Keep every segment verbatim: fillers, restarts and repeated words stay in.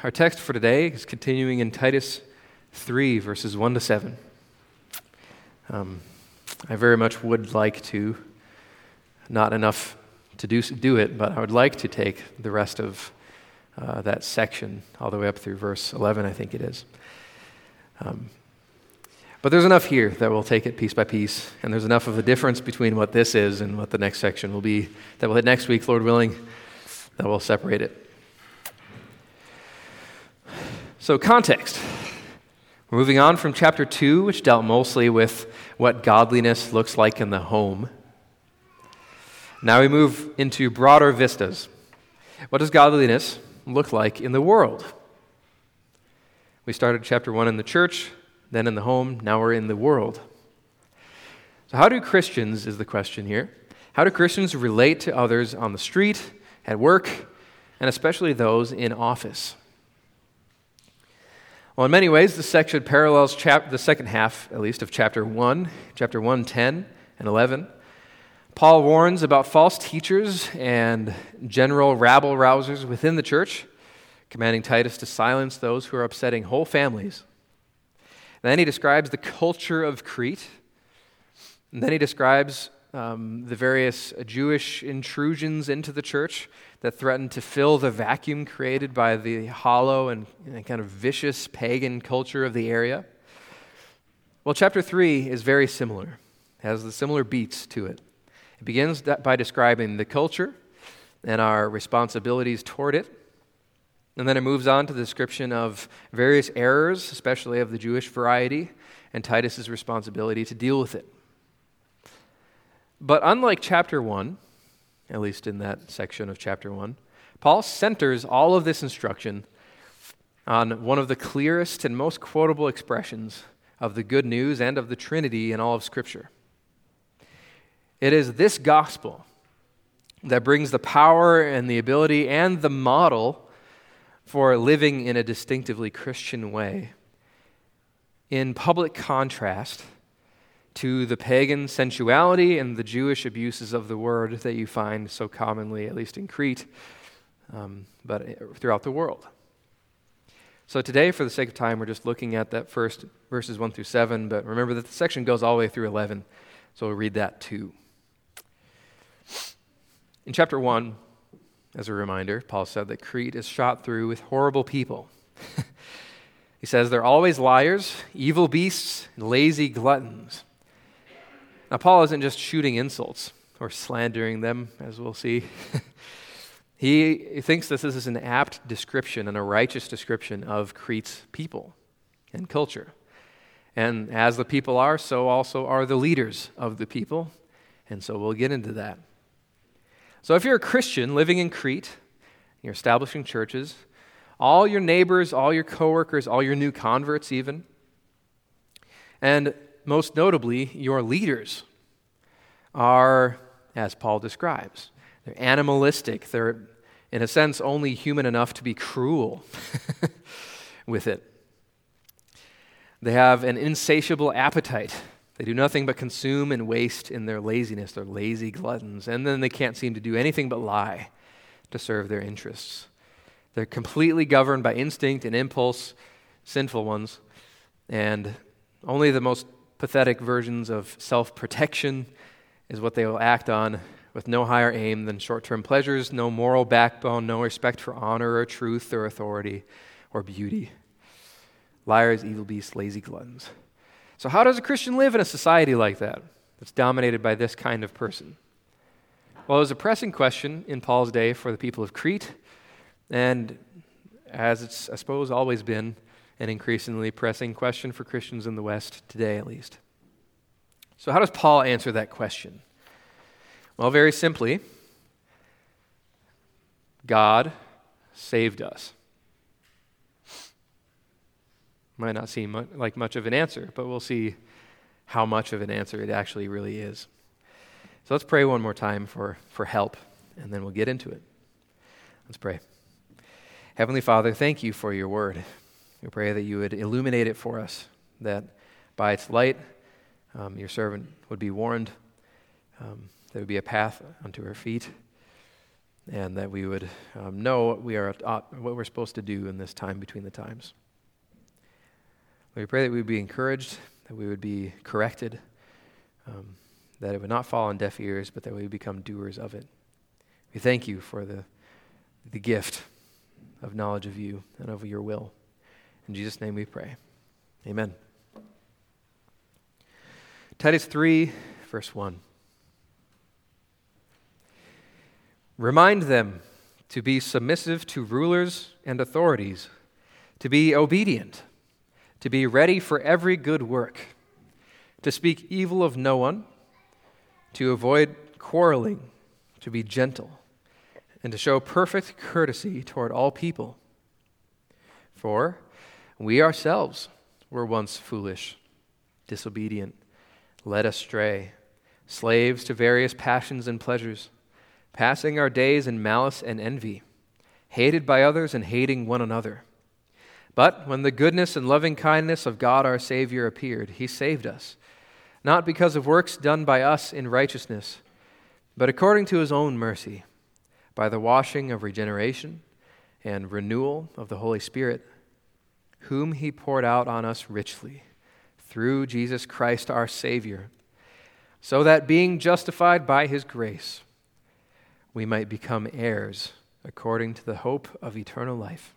Our text for today is continuing in Titus three, verses one to seven. Um, I very much would like to, not enough to do, do it, but I would like to take the rest of uh, that section all the way up through verse eleven, I think it is. Um, but there's enough here that we'll take it piece by piece, and there's enough of a difference between what this is and what the next section will be that we'll hit next week, Lord willing, that will separate it. So context. We're moving on from chapter two, which dealt mostly with what godliness looks like in the home. Now we move into broader vistas. What does godliness look like in the world? We started chapter one in the church, then in the home, now we're in the world. So how do Christians, is the question here, how do Christians relate to others on the street, at work, and especially those in office? Well, in many ways, this section parallels chap- the second half, at least, of chapter one, chapter one, ten, and eleven. Paul warns about false teachers and general rabble-rousers within the church, commanding Titus to silence those who are upsetting whole families. And then he describes the culture of Crete. And then he describes um, the various Jewish intrusions into the church that threatened to fill the vacuum created by the hollow and, and kind of vicious pagan culture of the area. Well, chapter three is very similar. It has the similar beats to it. It begins by describing the culture and our responsibilities toward it. And then it moves on to the description of various errors, especially of the Jewish variety, and Titus's responsibility to deal with it. But unlike chapter one, at least in that section of chapter one, Paul centers all of this instruction on one of the clearest and most quotable expressions of the good news and of the Trinity in all of Scripture. It is this gospel that brings the power and the ability and the model for living in a distinctively Christian way, in public contrast to the pagan sensuality and the Jewish abuses of the word that you find so commonly, at least in Crete, um, but throughout the world. So today, for the sake of time, we're just looking at that first verses one through seven, but remember that the section goes all the way through eleven, so we'll read that too. In chapter one, as a reminder, Paul said that Crete is shot through with horrible people. He says they're always liars, evil beasts, and lazy gluttons. Now, Paul isn't just shooting insults or slandering them, as we'll see. He thinks this is an apt description and a righteous description of Crete's people and culture. And as the people are, so also are the leaders of the people. And so we'll get into that. So if you're a Christian living in Crete, you're establishing churches, all your neighbors, all your coworkers, all your new converts even, and most notably, your leaders are, as Paul describes, they're animalistic. They're, in a sense, only human enough to be cruel with it. They have an insatiable appetite. They do nothing but consume and waste in their laziness. They're lazy gluttons. And then they can't seem to do anything but lie to serve their interests. They're completely governed by instinct and impulse, sinful ones, and only the most pathetic versions of self-protection is what they will act on, with no higher aim than short-term pleasures, no moral backbone, no respect for honor or truth or authority or beauty. Liars, evil beasts, lazy gluttons. So how does a Christian live in a society like that, that's dominated by this kind of person? Well, it was a pressing question in Paul's day for the people of Crete, and as it's, I suppose, always been an increasingly pressing question for Christians in the West today, at least. So how does Paul answer that question? Well, very simply, God saved us. Might not seem mu- like much of an answer, but we'll see how much of an answer it actually really is. So let's pray one more time for, for help, and then we'll get into it. Let's pray. Heavenly Father, thank you for your word. We pray that you would illuminate it for us, that by its light, um, your servant would be warned, um, there would be a path unto her feet, and that we would um, know what we are uh, what we're supposed to do in this time between the times. We pray that we would be encouraged, that we would be corrected, um, that it would not fall on deaf ears, but that we would become doers of it. We thank you for the the gift of knowledge of you and of your will. In Jesus' name we pray. Amen. Titus three, verse one. Remind them to be submissive to rulers and authorities, to be obedient, to be ready for every good work, to speak evil of no one, to avoid quarreling, to be gentle, and to show perfect courtesy toward all people. For we ourselves were once foolish, disobedient, led astray, slaves to various passions and pleasures, passing our days in malice and envy, hated by others and hating one another. But when the goodness and loving kindness of God our Savior appeared, he saved us, not because of works done by us in righteousness, but according to his own mercy, by the washing of regeneration and renewal of the Holy Spirit, whom he poured out on us richly, through Jesus Christ our Savior, so that being justified by his grace, we might become heirs according to the hope of eternal life.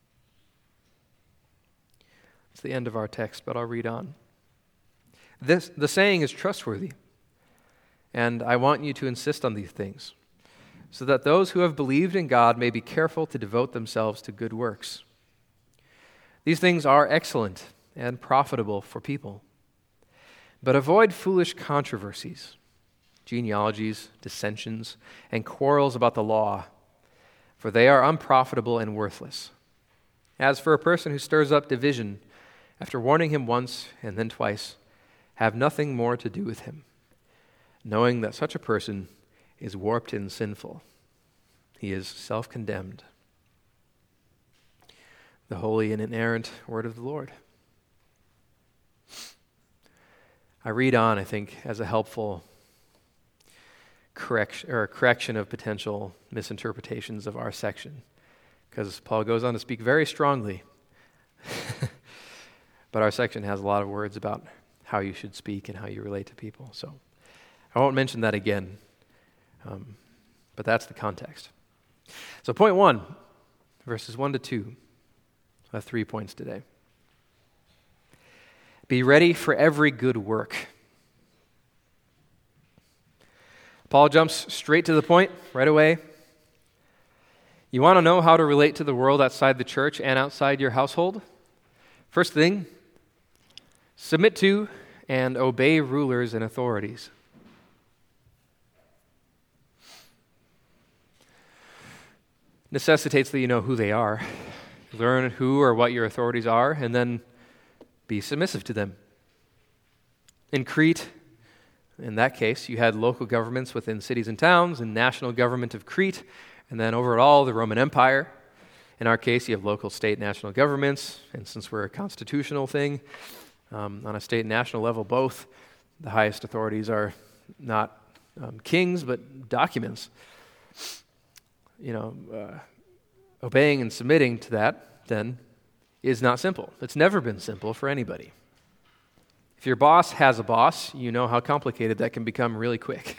It's the end of our text, but I'll read on. This, the saying is trustworthy, and I want you to insist on these things, so that those who have believed in God may be careful to devote themselves to good works. These things are excellent and profitable for people. But avoid foolish controversies, genealogies, dissensions, and quarrels about the law, for they are unprofitable and worthless. As for a person who stirs up division, after warning him once and then twice, have nothing more to do with him, knowing that such a person is warped and sinful. He is self-condemned. The holy and inerrant word of the Lord. I read on, I think, as a helpful correction or correction of potential misinterpretations of our section, because Paul goes on to speak very strongly. But our section has a lot of words about how you should speak and how you relate to people. So I won't mention that again, um, but that's the context. So point one, verses one to two. I have three points today. Be ready for every good work. Paul jumps straight to the point right away. You want to know how to relate to the world outside the church and outside your household? First thing, submit to and obey rulers and authorities. Necessitates that you know who they are. Learn who or what your authorities are, and then be submissive to them. In Crete, in that case, you had local governments within cities and towns, and national government of Crete, and then overall the Roman Empire. In our case, you have local, state, national governments, and since we're a constitutional thing, um, on a state and national level, both, the highest authorities are not um, kings, but documents. You know, uh, obeying and submitting to that, then, is not simple. It's never been simple for anybody. If your boss has a boss, you know how complicated that can become really quick.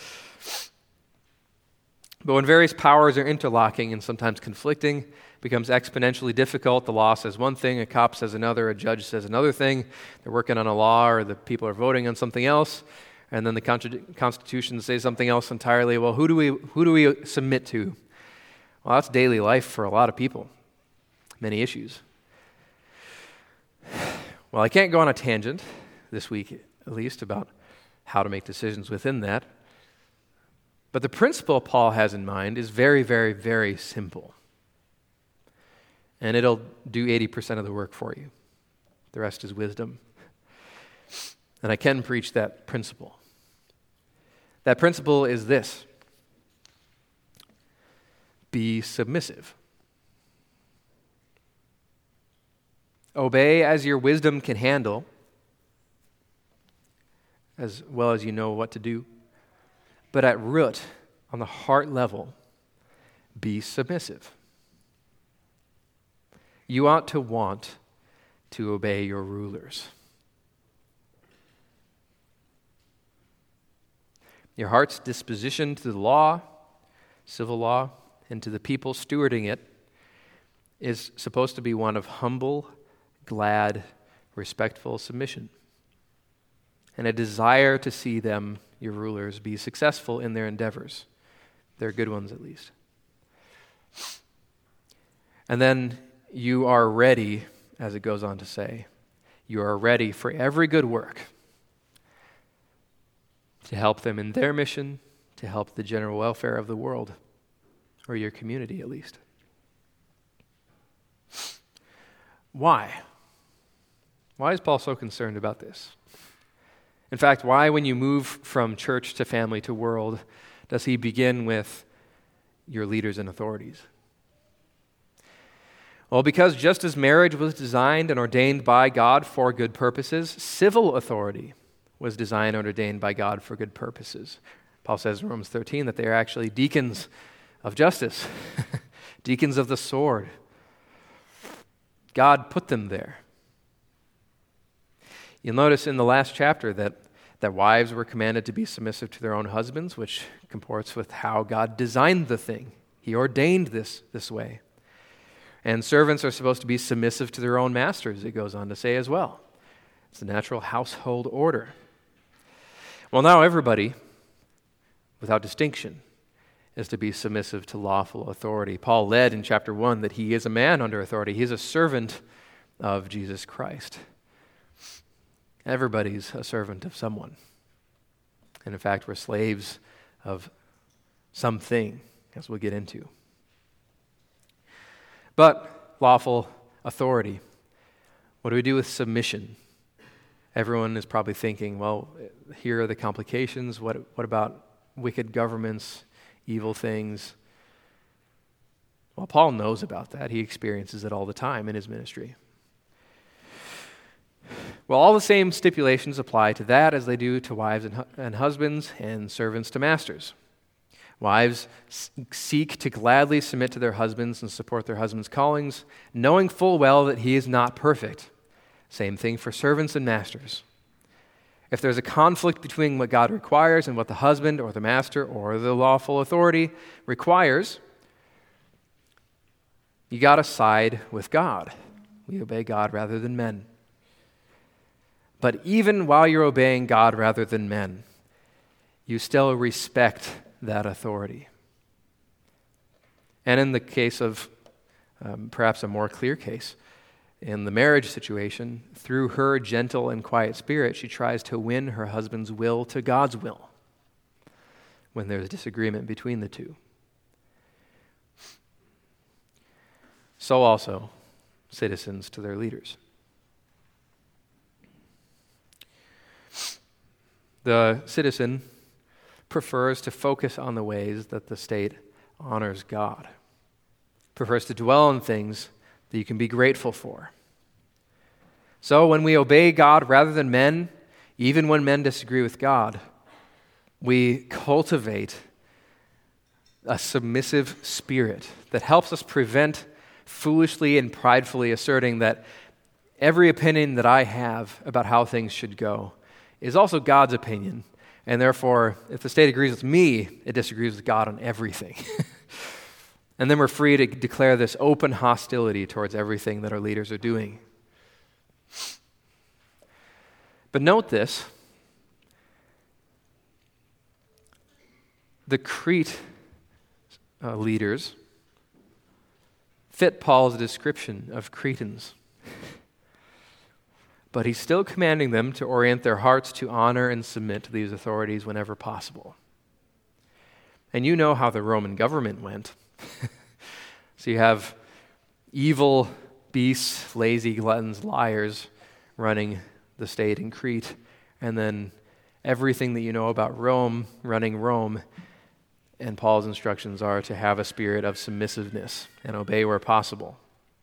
But when various powers are interlocking and sometimes conflicting, it becomes exponentially difficult. The law says one thing, a cop says another, a judge says another thing. They're working on a law, or the people are voting on something else, and then the Constitution says something else entirely. Well, who do we who do we submit to? Well, that's daily life for a lot of people. Many issues. Well, I can't go on a tangent this week, at least, about how to make decisions within that. But the principle Paul has in mind is very, very, very simple. And it'll do eighty percent of the work for you. The rest is wisdom. And I can preach that principle. That principle is this: be submissive. Obey as your wisdom can handle, as well as you know what to do. But at root, on the heart level, be submissive. You ought to want to obey your rulers. Your heart's disposition to the law, civil law, and to the people stewarding it is supposed to be one of humble, glad, respectful submission, and a desire to see them, your rulers, be successful in their endeavors. They're good ones, at least. And then you are ready, as it goes on to say, you are ready for every good work to help them in their mission, to help the general welfare of the world, or your community at least. Why? Why is Paul so concerned about this? In fact, why, when you move from church to family to world, does he begin with your leaders and authorities? Well, because just as marriage was designed and ordained by God for good purposes, civil authority was designed and ordained by God for good purposes. Paul says in Romans thirteen that they are actually deacons of justice, deacons of the sword. God put them there. You'll notice in the last chapter that, that wives were commanded to be submissive to their own husbands, which comports with how God designed the thing. He ordained this this way. And servants are supposed to be submissive to their own masters, it goes on to say as well. It's the natural household order. Well, now everybody, without distinction, is to be submissive to lawful authority. Paul led in chapter one that he is a man under authority. He is a servant of Jesus Christ. Everybody's a servant of someone. And in fact, we're slaves of something, as we'll get into. But lawful authority, what do we do with submission? Everyone is probably thinking, well, here are the complications. What, what about wicked governments, evil things? Well, Paul knows about that. He experiences it all the time in his ministry. Well, all the same stipulations apply to that as they do to wives and, hu- and husbands and servants to masters. Wives s- seek to gladly submit to their husbands and support their husbands' callings, knowing full well that he is not perfect. Same thing for servants and masters. If there's a conflict between what God requires and what the husband or the master or the lawful authority requires, you got to side with God. We obey God rather than men. But even while you're obeying God rather than men, you still respect that authority. And in the case of um, perhaps a more clear case, in the marriage situation, through her gentle and quiet spirit, she tries to win her husband's will to God's will when there's disagreement between the two. So also, citizens to their leaders. The citizen prefers to focus on the ways that the state honors God, prefers to dwell on things that you can be grateful for. So when we obey God rather than men, even when men disagree with God, we cultivate a submissive spirit that helps us prevent foolishly and pridefully asserting that every opinion that I have about how things should go is also God's opinion, and therefore, if the state agrees with me, it disagrees with God on everything. And then we're free to declare this open hostility towards everything that our leaders are doing. But note this. The Crete uh, leaders fit Paul's description of Cretans. But he's still commanding them to orient their hearts to honor and submit to these authorities whenever possible. And you know how the Roman government went. So you have evil beasts, lazy gluttons, liars running the state in Crete, and then everything that you know about Rome running Rome. And Paul's instructions are to have a spirit of submissiveness and obey where possible.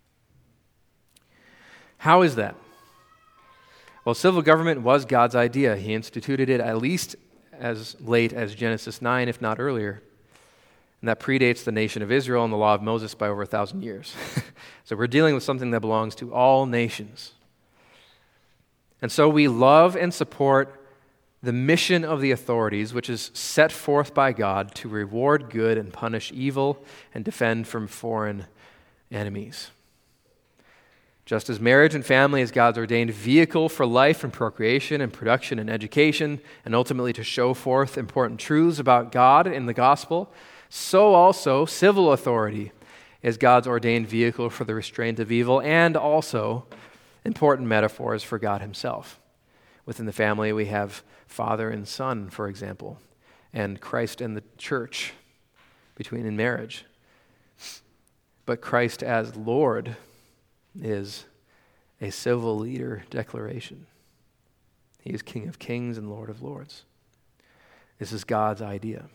How is that? Well, civil government was God's idea. He instituted it at least as late as Genesis nine, if not earlier. And that predates the nation of Israel and the law of Moses by over a thousand years. So we're dealing with something that belongs to all nations. And so we love and support the mission of the authorities, which is set forth by God to reward good and punish evil and defend from foreign enemies. Just as marriage and family is God's ordained vehicle for life and procreation and production and education, and ultimately to show forth important truths about God in the gospel, so also civil authority is God's ordained vehicle for the restraint of evil and also important metaphors for God himself. Within the family, we have father and son, for example, and Christ and the church between in marriage. But Christ as Lord is a civil leader declaration. He is King of kings and Lord of lords. This is God's idea.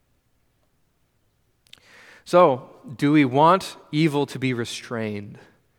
So, do we want evil to be restrained?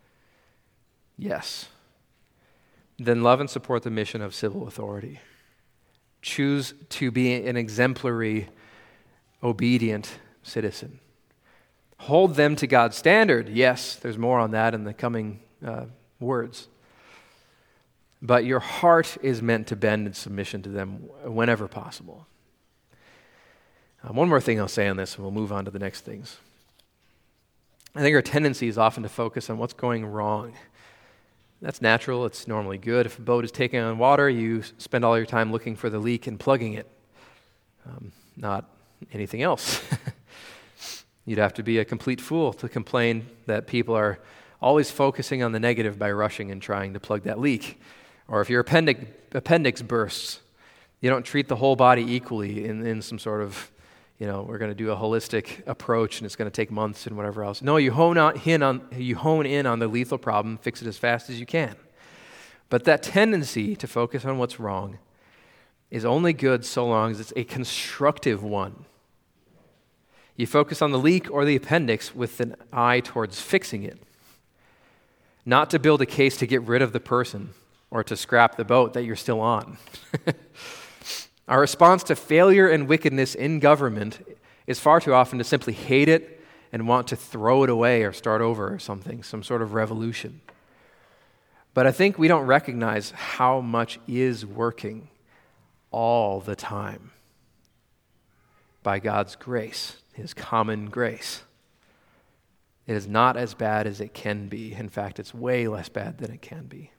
Yes. Then love and support the mission of civil authority. Choose to be an exemplary, obedient citizen. Hold them to God's standard. Yes, there's more on that in the coming uh, words. But your heart is meant to bend in submission to them whenever possible. Uh, one more thing I'll say on this, and we'll move on to the next things. I think our tendency is often to focus on what's going wrong. That's natural. It's normally good. If a boat is taking on water, you spend all your time looking for the leak and plugging it, um, not anything else. You'd have to be a complete fool to complain that people are always focusing on the negative by rushing and trying to plug that leak. Or if your appendix, appendix bursts, you don't treat the whole body equally in, in some sort of, you know, we're going to do a holistic approach and it's going to take months and whatever else. No, you hone, on, in on, you hone in on the lethal problem, fix it as fast as you can. But that tendency to focus on what's wrong is only good so long as it's a constructive one. You focus on the leak or the appendix with an eye towards fixing it, not to build a case to get rid of the person or to scrap the boat that you're still on. Our response to failure and wickedness in government is far too often to simply hate it and want to throw it away or start over or something, some sort of revolution. But I think we don't recognize how much is working all the time by God's grace, his common grace. It is not as bad as it can be. In fact, it's way less bad than it can be.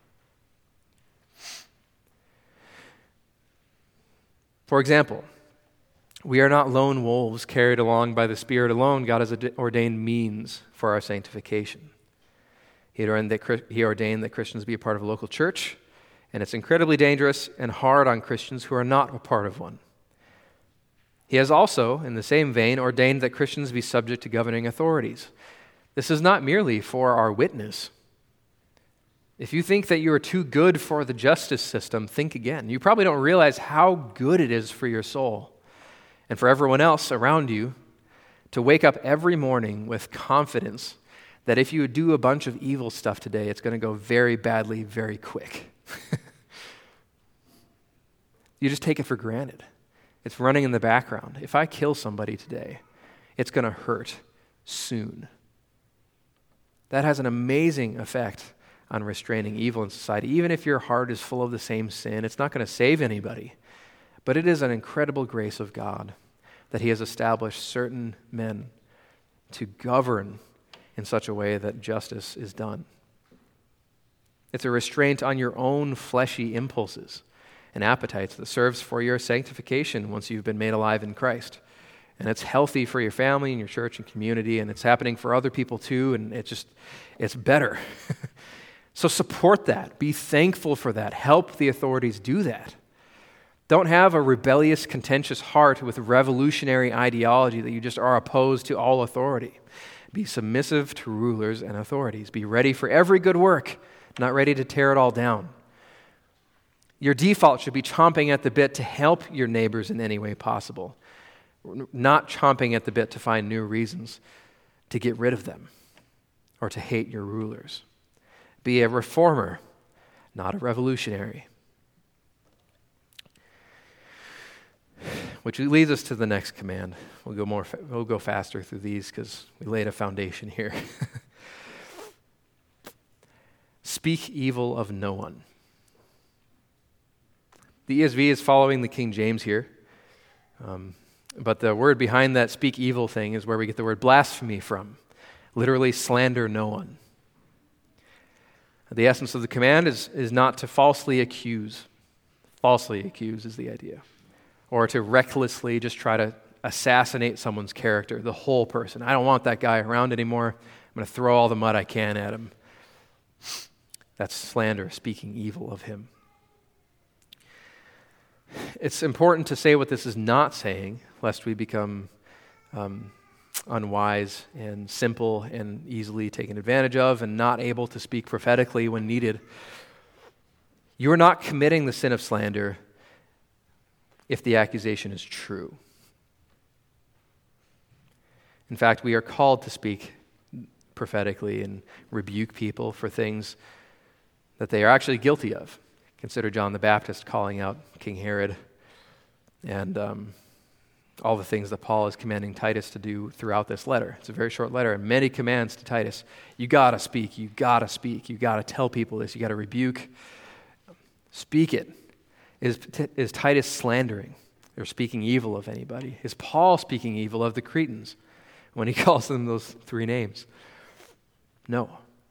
For example, we are not lone wolves carried along by the Spirit alone. God has ordained means for our sanctification. He ordained that, he ordained that Christians be a part of a local church, and it's incredibly dangerous and hard on Christians who are not a part of one. He has also, in the same vein, ordained that Christians be subject to governing authorities. This is not merely for our witness. If you think that you are too good for the justice system, think again. You probably don't realize how good it is for your soul and for everyone else around you to wake up every morning with confidence that if you do a bunch of evil stuff today, it's going to go very badly, very quick. You just take it for granted. It's running in the background. If I kill somebody today, it's going to hurt soon. That has an amazing effect on restraining evil in society. Even if your heart is full of the same sin, it's not going to save anybody. But it is an incredible grace of God that he has established certain men to govern in such a way that justice is done. It's a restraint on your own fleshy impulses and appetites that serves for your sanctification once you've been made alive in Christ. And it's healthy for your family and your church and community, and it's happening for other people too, and it just, it's better. So support that. Be thankful for that. Help the authorities do that. Don't have a rebellious, contentious heart with revolutionary ideology that you just are opposed to all authority. Be submissive to rulers and authorities. Be ready for every good work, not ready to tear it all down. Your default should be chomping at the bit to help your neighbors in any way possible, not chomping at the bit to find new reasons to get rid of them or to hate your rulers. Be a reformer, not a revolutionary. which leads us to the next command. We'll go more. Fa- we'll go faster through these because we laid a foundation here. Speak evil of no one. The E S V is following the King James here, um, but the word behind that "speak evil" thing is where we get the word blasphemy from. Literally, slander no one. The essence of the command is, is not to falsely accuse. Falsely accuse is the idea. Or to recklessly just try to assassinate someone's character, the whole person. I don't want that guy around anymore. I'm going to throw all the mud I can at him. That's slander, speaking evil of him. It's important to say what this is not saying, lest we become um, unwise and simple and easily taken advantage of and not able to speak prophetically when needed. You are not committing the sin of slander if the accusation is true. In fact, we are called to speak prophetically and rebuke people for things that they are actually guilty of. Consider John the Baptist calling out King Herod and um, all the things that Paul is commanding Titus to do throughout this letter. It's a very short letter and many commands to Titus. You gotta speak, you gotta speak, you gotta tell people this, you gotta rebuke. Speak it. Is, is Titus slandering or speaking evil of anybody? Is Paul speaking evil of the Cretans when he calls them those three names? No.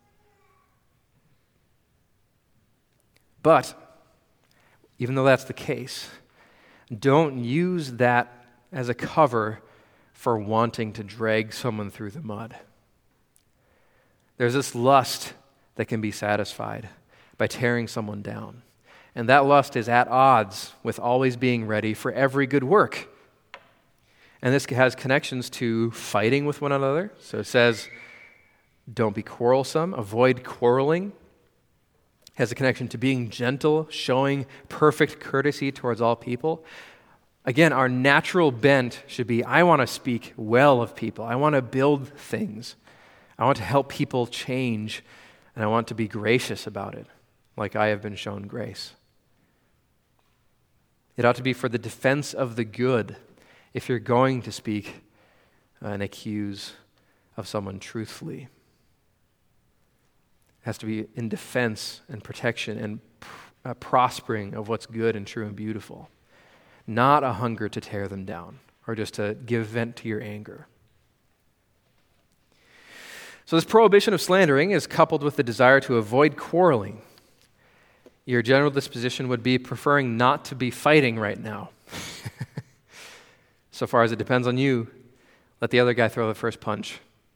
But, even though that's the case, don't use that as a cover for wanting to drag someone through the mud. There's this lust that can be satisfied by tearing someone down. And that lust is at odds with always being ready for every good work. And this has connections to fighting with one another. So it says, don't be quarrelsome, avoid quarreling. Has a connection to being gentle, showing perfect courtesy towards all people. Again, our natural bent should be, I want to speak well of people. I want to build things. I want to help people change, and I want to be gracious about it, like I have been shown grace. It ought to be for the defense of the good if you're going to speak and accuse of someone truthfully. It has to be in defense and protection and uh, prospering of what's good and true and beautiful. Not a hunger to tear them down or just to give vent to your anger. So this prohibition of slandering is coupled with the desire to avoid quarreling. Your general disposition would be preferring not to be fighting right now. So far as it depends on you, let the other guy throw the first punch.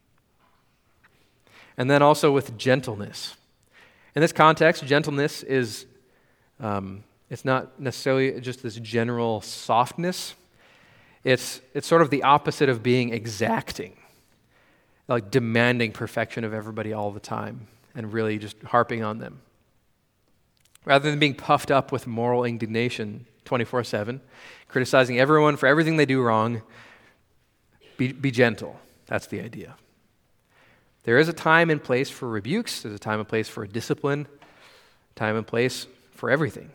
And then also with gentleness. In this context, gentleness is, um, it's not necessarily just this general softness. It's, it's sort of the opposite of being exacting, like demanding perfection of everybody all the time and really just harping on them. Rather than being puffed up with moral indignation twenty-four seven, criticizing everyone for everything they do wrong, be, be gentle. That's the idea. There is a time and place for rebukes. There's a time and place for discipline, time and place for everything.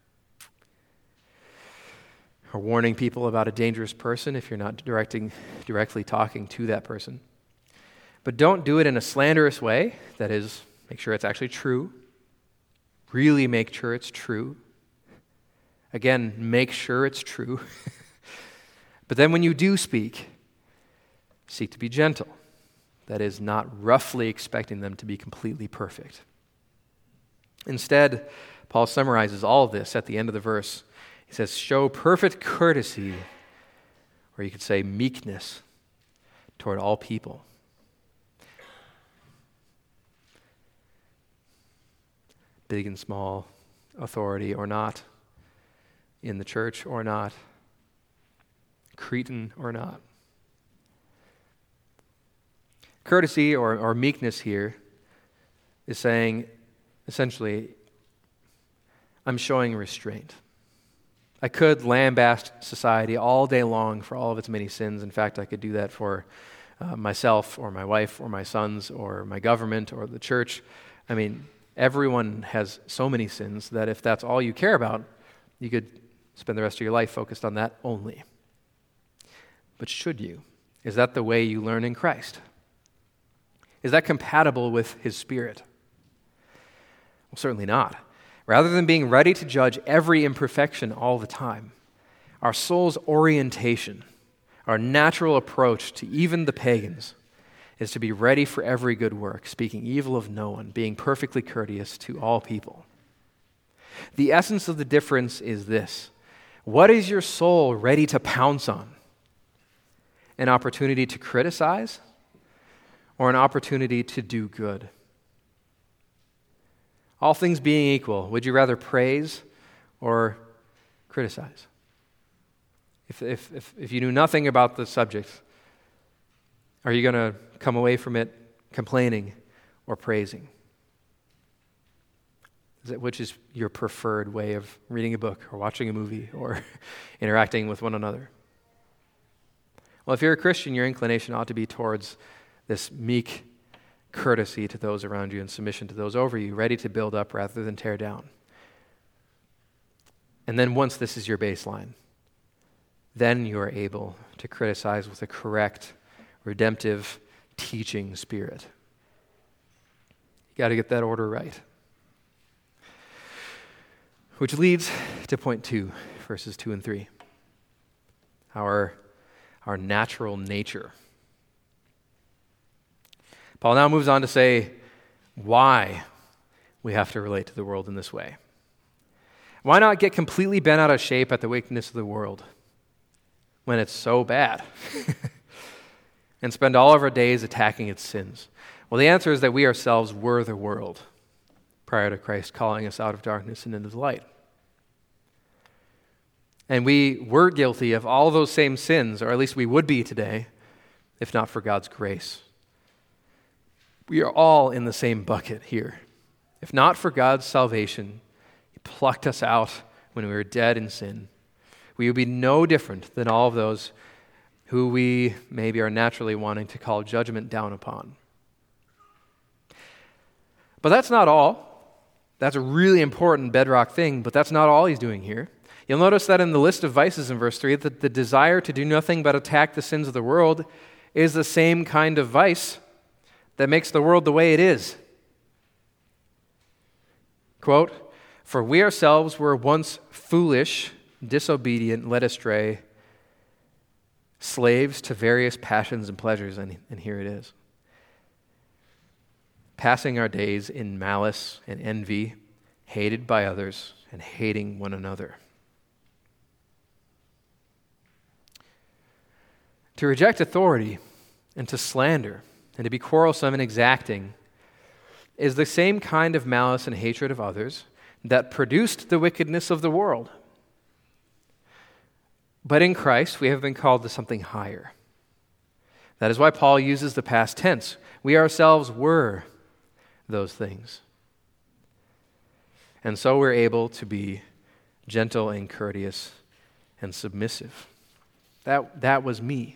Or warning people about a dangerous person if you're not directing, directly talking to that person. But don't do it in a slanderous way. That is, make sure it's actually true. Really make sure it's true. Again, make sure it's true. But then when you do speak, seek to be gentle. That is, not roughly expecting them to be completely perfect. Instead, Paul summarizes all of this at the end of the verse. He says, show perfect courtesy, or you could say meekness, toward all people. Big and small, authority or not, in the church or not, Cretan or not. Courtesy or, or meekness here is saying, essentially, I'm showing restraint. I could lambaste society all day long for all of its many sins. In fact, I could do that for uh, myself or my wife or my sons or my government or the church. I mean, everyone has so many sins that if that's all you care about, you could spend the rest of your life focused on that only. but should you? Is that the way you learn in Christ? Is that compatible with His Spirit? Well, certainly not. Rather than being ready to judge every imperfection all the time, our soul's orientation, our natural approach to even the pagans, is to be ready for every good work, speaking evil of no one, being perfectly courteous to all people. The essence of the difference is this: what is your soul ready to pounce on? An opportunity to criticize or an opportunity to do good? All things being equal, would you rather praise or criticize? If, if, if, if you knew nothing about the subject, are you going to come away from it complaining or praising? Is it, which is your preferred way of reading a book or watching a movie or interacting with one another? Well, if you're a Christian, your inclination ought to be towards this meek courtesy to those around you and submission to those over you, ready to build up rather than tear down. And then once this is your baseline, then you are able to criticize with a correct, redemptive, teaching spirit. You got to get that order right. Which leads to point two, verses two and three. Our, our natural nature. Paul now moves on to say why we have to relate to the world in this way. Why not get completely bent out of shape at the wickedness of the world when it's so bad and spend all of our days attacking its sins? Well, the answer is that we ourselves were the world prior to Christ calling us out of darkness and into the light. And we were guilty of all those same sins, or at least we would be today, if not for God's grace. We are all in the same bucket here. If not for God's salvation, He plucked us out when we were dead in sin, we would be no different than all of those who we maybe are naturally wanting to call judgment down upon. But that's not all. That's a really important bedrock thing, but that's not all he's doing here. You'll notice that in the list of vices in verse three, that the desire to do nothing but attack the sins of the world is the same kind of vice that makes the world the way it is. Quote, "For we ourselves were once foolish, disobedient, led astray, slaves to various passions and pleasures," and, and here it is. "Passing our days in malice and envy, hated by others and hating one another." To reject authority and to slander and to be quarrelsome and exacting is the same kind of malice and hatred of others that produced the wickedness of the world. But in Christ, we have been called to something higher. That is why Paul uses the past tense. We ourselves were those things. And so we're able to be gentle and courteous and submissive. That, that was me.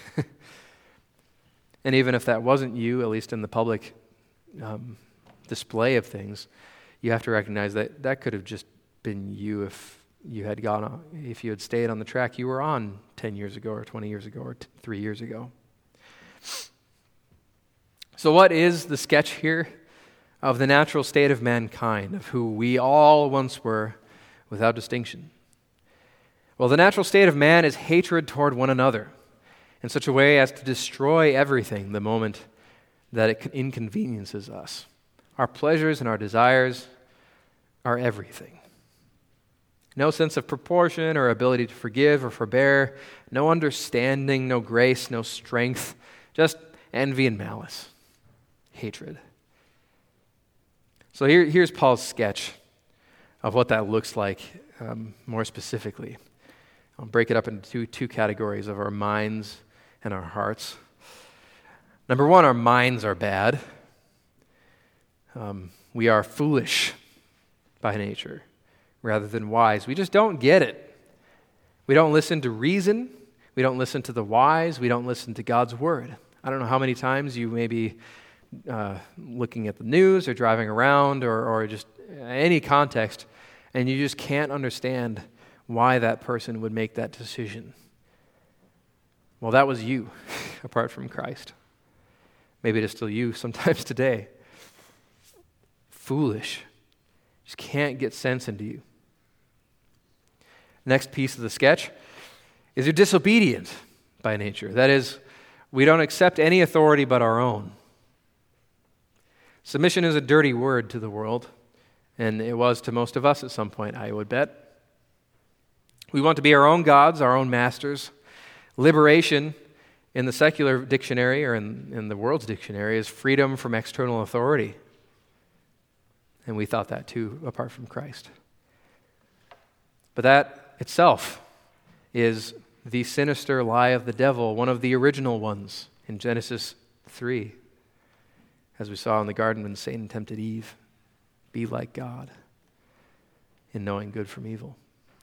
And even if that wasn't you, at least in the public um, display of things, you have to recognize that that could have just been you if you had gone on, if you had stayed on the track you were on ten years ago or twenty years ago or t- three years ago. So what is the sketch here of the natural state of mankind, of who we all once were without distinction? Well, the natural state of man is hatred toward one another in such a way as to destroy everything the moment that it inconveniences us. Our pleasures and our desires are everything. No sense of proportion or ability to forgive or forbear, no understanding, no grace, no strength, just envy and malice, hatred. So here, here's Paul's sketch of what that looks like um, more specifically. I'll break it up into two, two categories of our minds and our hearts. Number one, our minds are bad. Um, we are foolish by nature rather than wise. We just don't get it. We don't listen to reason. We don't listen to the wise. We don't listen to God's word. I don't know how many times you may be uh, looking at the news or driving around or, or just any context, and you just can't understand why that person would make that decision. Well, that was you apart from Christ. Maybe it is still you sometimes today. Foolish. Just can't get sense into you. Next piece of the sketch is you're disobedient by nature. That is, we don't accept any authority but our own. Submission is a dirty word to the world, and it was to most of us at some point, I would bet. We want to be our own gods, our own masters. Liberation in the secular dictionary, or in, in the world's dictionary, is freedom from external authority. And we thought that too, apart from Christ. But that itself is the sinister lie of the devil, one of the original ones in Genesis three. As we saw in the garden when Satan tempted Eve, be like God in knowing good from evil.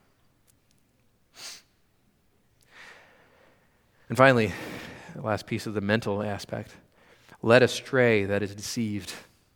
And finally, the last piece of the mental aspect, led astray, that is deceived.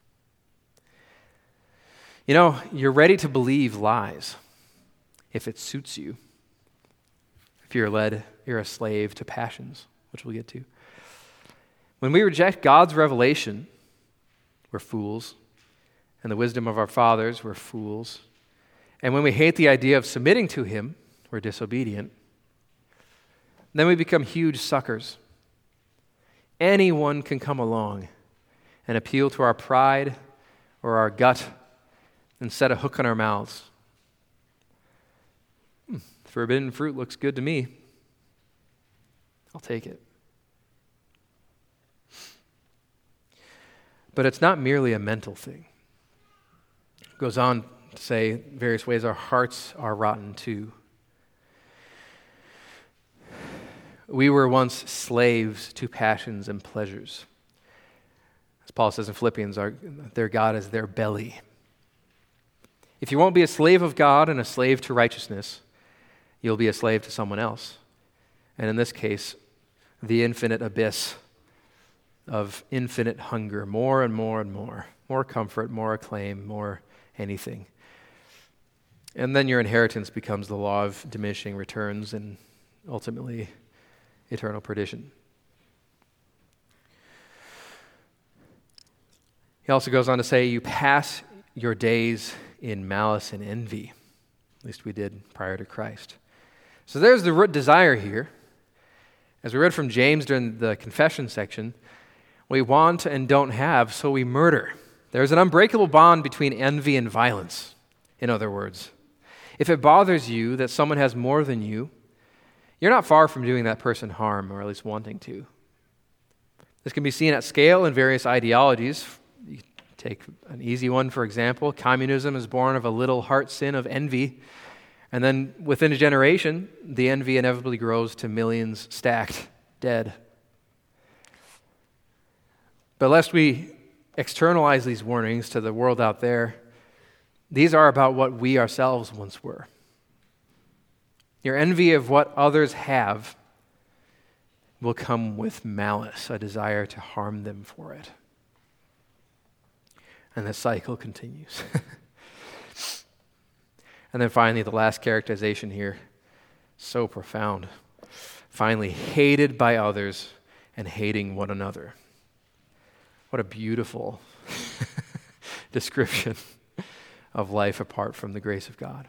You know, you're ready to believe lies if it suits you. If you're led, you're a slave to passions, which we'll get to. When we reject God's revelation, we're fools. And the wisdom of our fathers, we're fools. And when we hate the idea of submitting to Him, we're disobedient. Then we become huge suckers. Anyone can come along and appeal to our pride or our gut and set a hook on our mouths. Hmm, forbidden fruit looks good to me. I'll take it. But it's not merely a mental thing. It goes on to say various ways our hearts are rotten too. We were once slaves to passions and pleasures. As Paul says in Philippians, our, their God is their belly. If you won't be a slave of God and a slave to righteousness, you'll be a slave to someone else. And in this case, the infinite abyss of infinite hunger, more and more and more, more comfort, more acclaim, more anything. And then your inheritance becomes the law of diminishing returns and ultimately eternal perdition. He also goes on to say, you pass your days in malice and envy. At least we did prior to Christ. So there's the root desire here. As we read from James during the confession section, we want and don't have, so we murder. There's an unbreakable bond between envy and violence, in other words. If it bothers you that someone has more than you, you're not far from doing that person harm, or at least wanting to. This can be seen at scale in various ideologies. You take an easy one, for example. Communism is born of a little heart sin of envy. And then within a generation, the envy inevitably grows to millions stacked, dead. But lest we externalize these warnings to the world out there, these are about what we ourselves once were. Your envy of what others have will come with malice, a desire to harm them for it. And the cycle continues. And then finally, the last characterization here, so profound. Finally, hated by others and hating one another. What a beautiful description of life apart from the grace of God.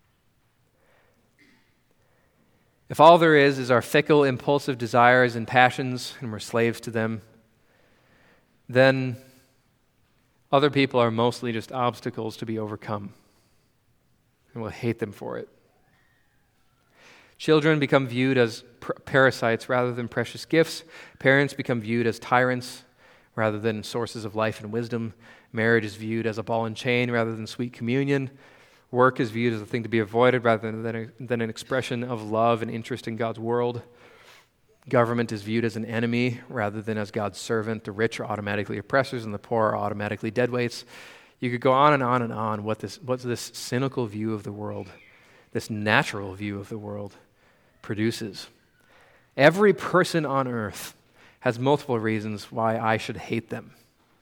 If all there is is our fickle, impulsive desires and passions, and we're slaves to them, then other people are mostly just obstacles to be overcome, and we'll hate them for it. Children become viewed as pr- parasites rather than precious gifts. Parents become viewed as tyrants rather than sources of life and wisdom. Marriage is viewed as a ball and chain rather than sweet communion. Work is viewed as a thing to be avoided rather than, a, than an expression of love and interest in God's world. Government is viewed as an enemy rather than as God's servant. The rich are automatically oppressors and the poor are automatically deadweights. You could go on and on and on what this, what this cynical view of the world, this natural view of the world produces. Every person on earth has multiple reasons why I should hate them,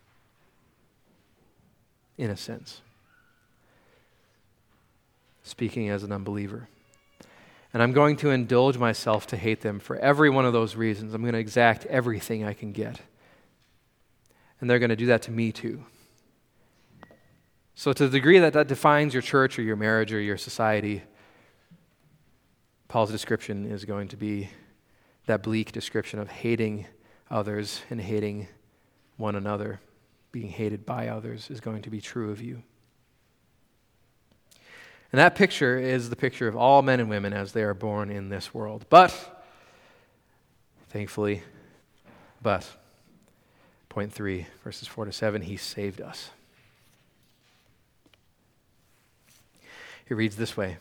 in a sense. Speaking as an unbeliever. And I'm going to indulge myself to hate them for every one of those reasons. I'm going to exact everything I can get. And they're going to do that to me too. So to the degree that that defines your church or your marriage or your society, Paul's description is going to be that bleak description of hating others and hating one another. Being hated by others is going to be true of you. And that picture is the picture of all men and women as they are born in this world. But, thankfully, but, point three, verses four to seven, he saved us. He reads this way.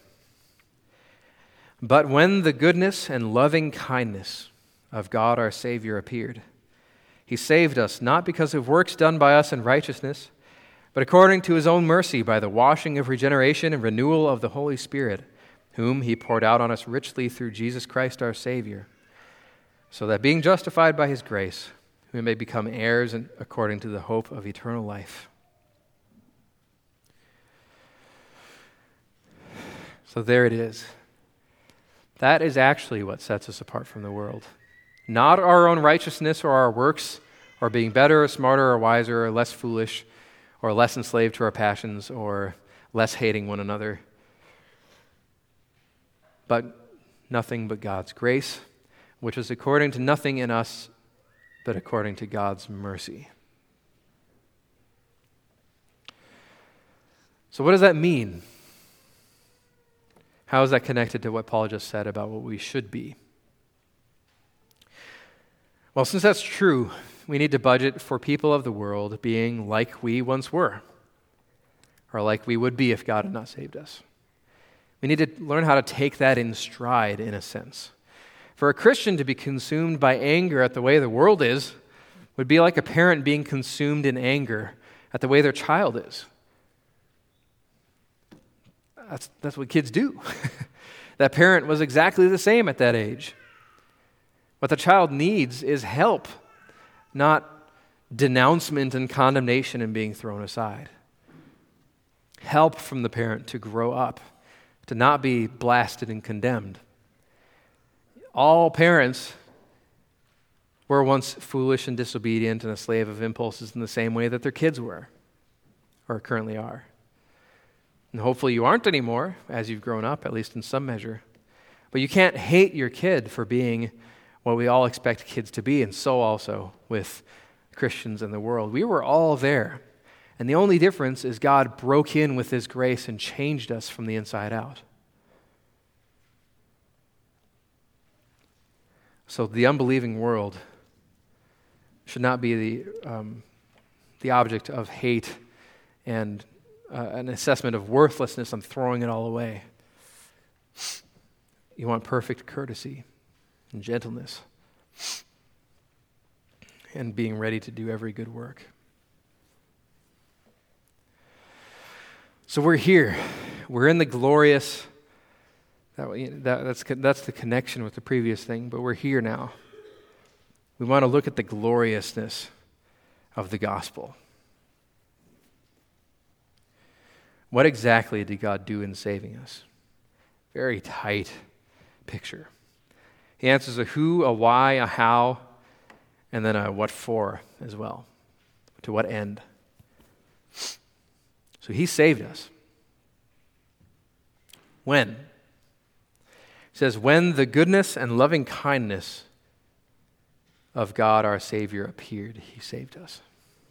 But when the goodness and loving kindness of God our Savior appeared, he saved us not because of works done by us in righteousness, but according to his own mercy by the washing of regeneration and renewal of the Holy Spirit, whom he poured out on us richly through Jesus Christ our Savior, so that being justified by his grace, we may become heirs according to the hope of eternal life. So there it is. That is actually what sets us apart from the world. Not our own righteousness or our works, or being better or smarter or wiser or less foolish, or less enslaved to our passions, or less hating one another. But nothing but God's grace, which is according to nothing in us, but according to God's mercy. So what does that mean? How is that connected to what Paul just said about what we should be? Well, since that's true, we need to budget for people of the world being like we once were, or like we would be if God had not saved us. We need to learn how to take that in stride, in a sense. For a Christian to be consumed by anger at the way the world is would be like a parent being consumed in anger at the way their child is. That's, that's what kids do. That parent was exactly the same at that age. What the child needs is help, not denouncement and condemnation and being thrown aside. Help from the parent to grow up, to not be blasted and condemned. All parents were once foolish and disobedient and a slave of impulses in the same way that their kids were, or currently are. And hopefully you aren't anymore as you've grown up, at least in some measure. But you can't hate your kid for being what we all expect kids to be, and so also with Christians in the world. We were all there. And the only difference is God broke in with his grace and changed us from the inside out. So the unbelieving world should not be the, um, the object of hate and Uh, an assessment of worthlessness. I'm throwing it all away. You want perfect courtesy and gentleness and being ready to do every good work. So we're here. We're in the glorious, that, that, that's, that's the connection with the previous thing, but we're here now. We want to look at the gloriousness of the gospel. What exactly did God do in saving us? Very tight picture. He answers a who, a why, a how, and then a what for as well. To what end? So he saved us. When? He says, when the goodness and loving kindness of God our Savior appeared, he saved us.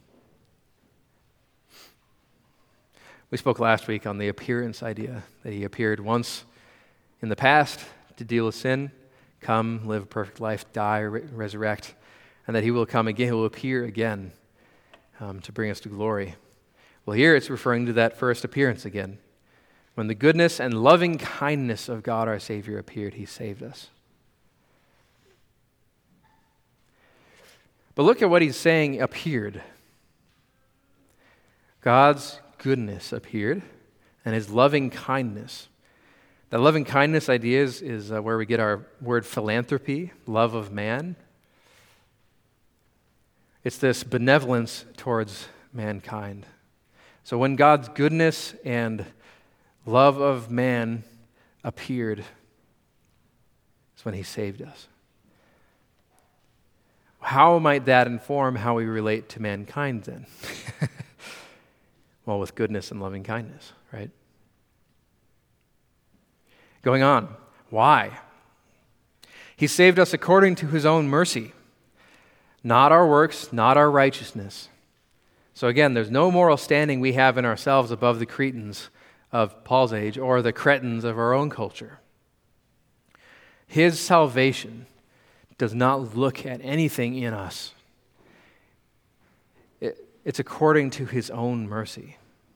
We spoke last week on the appearance idea, that he appeared once in the past to deal with sin, come, live a perfect life, die, re- resurrect, and that he will come again, he will appear again um, to bring us to glory. Well, here it's referring to that first appearance again. When the goodness and loving kindness of God our Savior appeared, he saved us. But look at what he's saying appeared. God's goodness appeared, and his loving kindness. The loving kindness idea is, is uh, where we get our word philanthropy, love of man. It's this benevolence towards mankind. So when God's goodness and love of man appeared, It's when he saved us. How might that inform how we relate to mankind then? Well, with goodness and loving kindness, right? Going on, why? He saved us according to his own mercy, not our works, not our righteousness. So again, there's no moral standing we have in ourselves above the Cretans of Paul's age or the Cretans of our own culture. His salvation does not look at anything in us. It, it's according to his own mercy.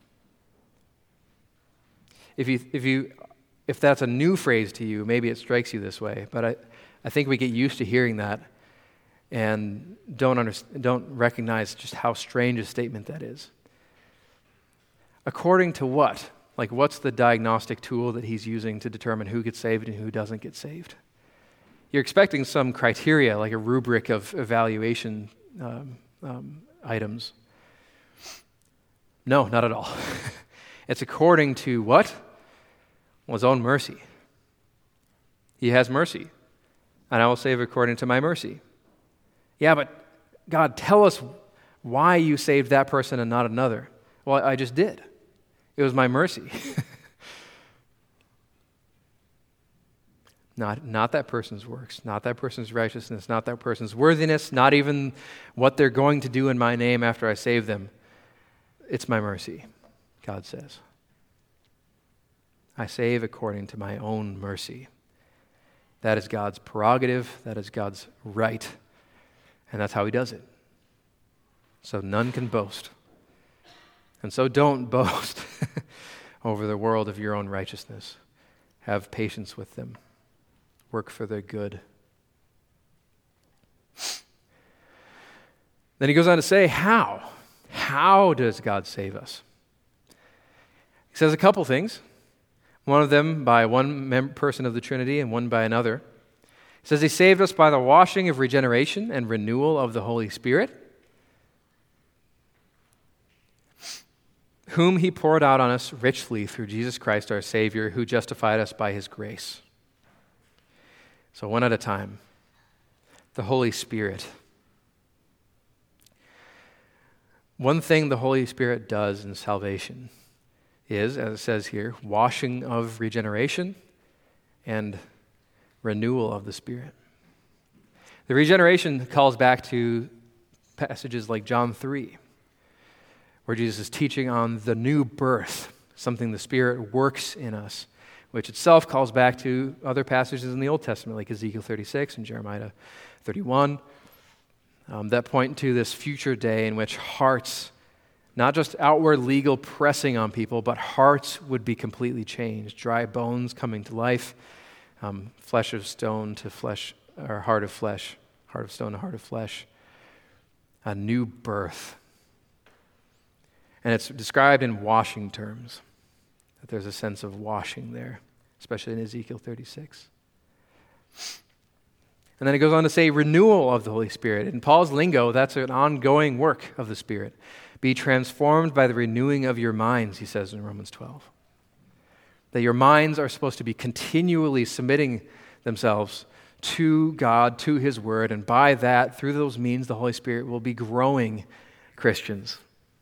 If you, if you, if that's a new phrase to you, maybe it strikes you this way, but I, I think we get used to hearing that and don't understand, don't recognize just how strange a statement that is. According to what? Like, what's the diagnostic tool that he's using to determine who gets saved and who doesn't get saved? You're expecting some criteria, like a rubric of evaluation um, um, items. No, not at all. It's according to what? Well, his own mercy. He has mercy, and I will save according to my mercy. Yeah, but God, tell us why you saved that person and not another. Well, I just did. It was my mercy. Not, not that person's works, not that person's righteousness, not that person's worthiness, not even what they're going to do in my name after I save them. It's my mercy, God says. I save according to my own mercy. That is God's prerogative. That is God's right. And that's how he does it. So none can boast. And so don't boast over the world of your own righteousness. Have patience with them. Work for their good. Then he goes on to say, how? How does God save us? He says a couple things. One of them by one mem- person of the Trinity and one by another. He says he saved us by the washing of regeneration and renewal of the Holy Spirit, whom he poured out on us richly through Jesus Christ our Savior, who justified us by his grace. So one at a time. The Holy Spirit. One thing the Holy Spirit does in salvation is, as it says here, washing of regeneration and renewal of the Spirit. The regeneration calls back to passages like John three, where Jesus is teaching on the new birth, something the Spirit works in us, which itself calls back to other passages in the Old Testament, like Ezekiel thirty-six and Jeremiah thirty-one, um, that point to this future day in which hearts, not just outward legal pressing on people, but hearts would be completely changed. Dry bones coming to life, um, flesh of stone to flesh, or heart of flesh, heart of stone to heart of flesh. A new birth. And it's described in washing terms, that there's a sense of washing there, especially in Ezekiel thirty-six. And then it goes on to say renewal of the Holy Spirit. In Paul's lingo, that's an ongoing work of the Spirit. Be transformed by the renewing of your minds, he says in Romans twelve. That your minds are supposed to be continually submitting themselves to God, to his word, and by that, through those means, the Holy Spirit will be growing Christians.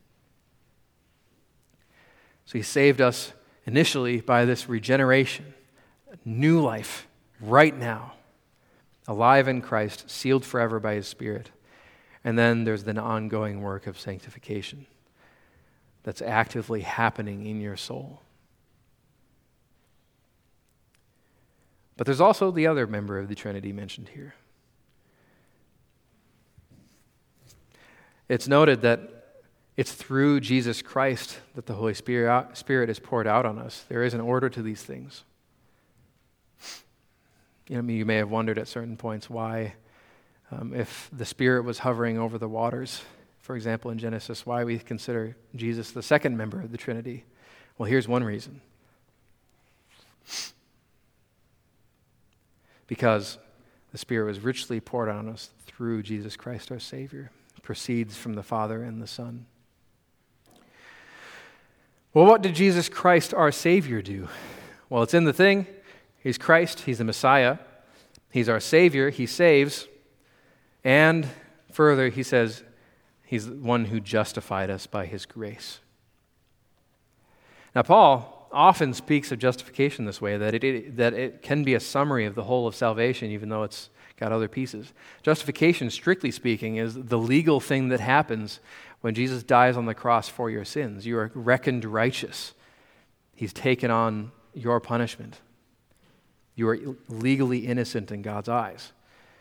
So he saved us initially by this regeneration, new life, right now, alive in Christ, sealed forever by his Spirit. And then there's the ongoing work of sanctification that's actively happening in your soul. But there's also the other member of the Trinity mentioned here. It's noted that it's through Jesus Christ that the Holy Spirit, Spirit is poured out on us. There is an order to these things. You know, you may have wondered at certain points why, um, if the Spirit was hovering over the waters, for example, in Genesis, why we consider Jesus the second member of the Trinity. Well, here's one reason. Because the Spirit was richly poured on us through Jesus Christ our Savior. It proceeds from the Father and the Son. Well, what did Jesus Christ our Savior do? Well, it's in the thing. He's Christ. He's the Messiah. He's our Savior. He saves. And further, he says, he's the one who justified us by his grace. Now, Paul often speaks of justification this way, that it, that it can be a summary of the whole of salvation, even though it's got other pieces. Justification, strictly speaking, is the legal thing that happens when Jesus dies on the cross for your sins. You are reckoned righteous. He's taken on your punishment. You are legally innocent in God's eyes.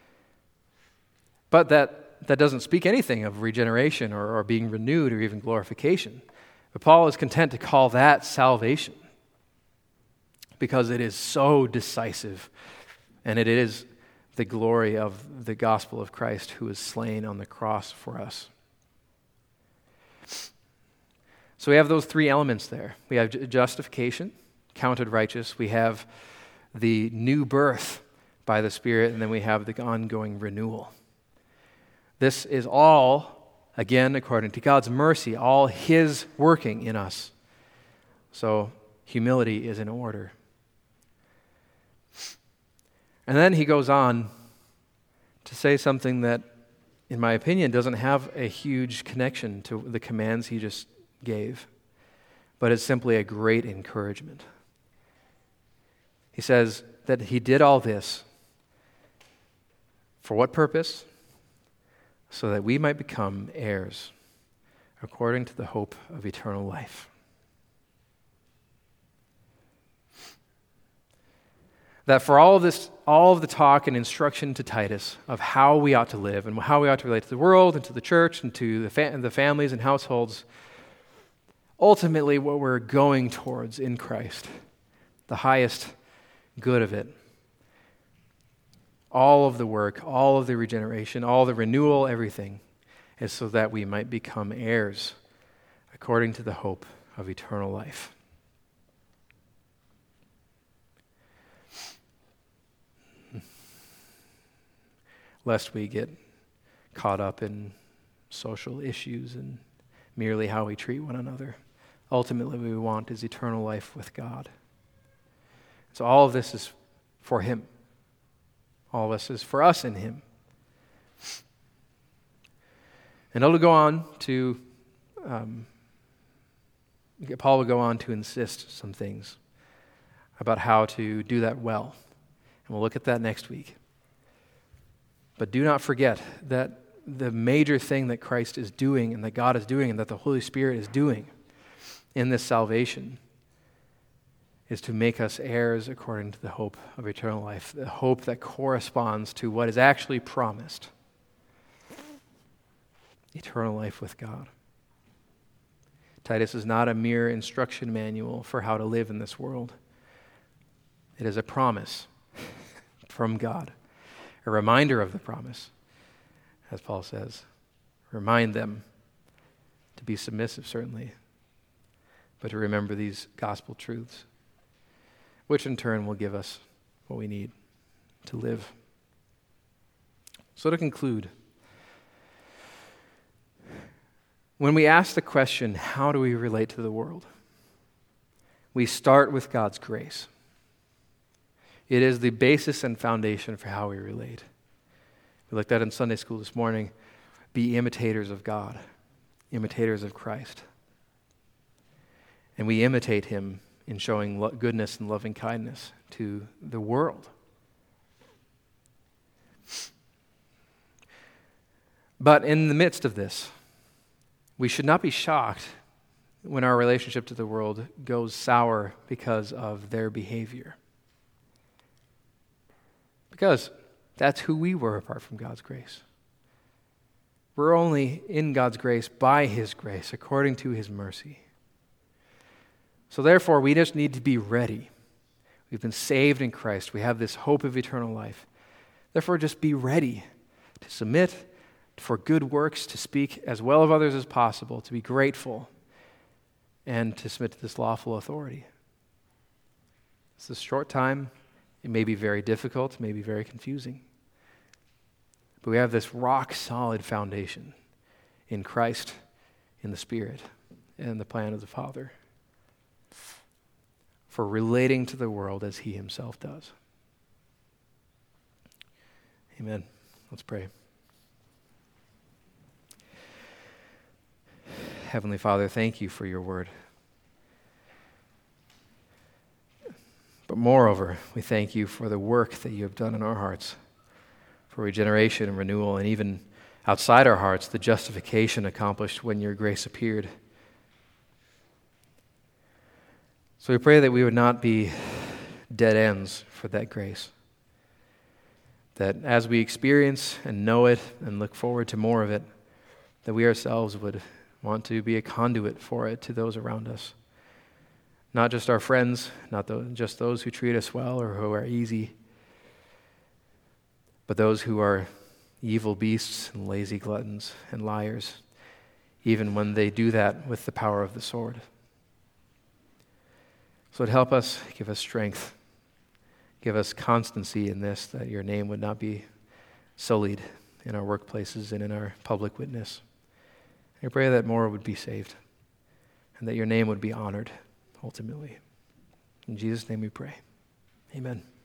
But that, that doesn't speak anything of regeneration or, or being renewed or even glorification. But Paul is content to call that salvation because it is so decisive, and it is the glory of the gospel of Christ who is slain on the cross for us. So we have those three elements there. We have justification, counted righteous. We have the new birth by the Spirit, and then we have the ongoing renewal. This is all, again, according to God's mercy, all his working in us. So humility is in order. And then he goes on to say something that, in my opinion, doesn't have a huge connection to the commands he just gave, but it's simply a great encouragement. He says that he did all this for what purpose? So that we might become heirs according to the hope of eternal life. That for all of this, all of the talk and instruction to Titus of how we ought to live and how we ought to relate to the world and to the church and to the, fa- the families and households, ultimately what we're going towards in Christ, the highest good of it, all of the work, all of the regeneration, all the renewal, everything, is so that we might become heirs according to the hope of eternal life. Lest we get caught up in social issues and merely how we treat one another. Ultimately, what we want is eternal life with God. So all of this is for him. All of this is for us in him. And it'll go on to, um, Paul will go on to insist some things about how to do that well. And we'll look at that next week. But do not forget that the major thing that Christ is doing and that God is doing and that the Holy Spirit is doing in this salvation is to make us heirs according to the hope of eternal life, the hope that corresponds to what is actually promised, eternal life with God. Titus is not a mere instruction manual for how to live in this world. It is a promise from God, a reminder of the promise, as Paul says. Remind them to be submissive, certainly, but to remember these gospel truths, which in turn will give us what we need to live. So to conclude, when we ask the question, how do we relate to the world? We start with God's grace. It is the basis and foundation for how we relate. We looked at it in Sunday school this morning. Be imitators of God, imitators of Christ. And we imitate him in showing lo- goodness and loving kindness to the world. But in the midst of this, we should not be shocked when our relationship to the world goes sour because of their behavior. Because that's who we were apart from God's grace. We're only in God's grace by his grace, according to his mercy. So therefore, we just need to be ready. We've been saved in Christ. We have this hope of eternal life. Therefore, just be ready to submit for good works, to speak as well of others as possible, to be grateful, and to submit to this lawful authority. It's a short time. It may be very difficult, it may be very confusing. But we have this rock-solid foundation in Christ, in the Spirit, and the plan of the Father for relating to the world as he himself does. Amen. Let's pray. Heavenly Father, thank you for your word. But moreover, we thank you for the work that you have done in our hearts, for regeneration and renewal, and even outside our hearts, the justification accomplished when your grace appeared. So we pray that we would not be dead ends for that grace, that as we experience and know it and look forward to more of it, that we ourselves would want to be a conduit for it to those around us. Not just our friends, not those, just those who treat us well or who are easy, but those who are evil beasts and lazy gluttons and liars, even when they do that with the power of the sword. So Lord, help us, give us strength, give us constancy in this, that your name would not be sullied in our workplaces and in our public witness. I pray that more would be saved and that your name would be honored ultimately. In Jesus' name we pray. Amen.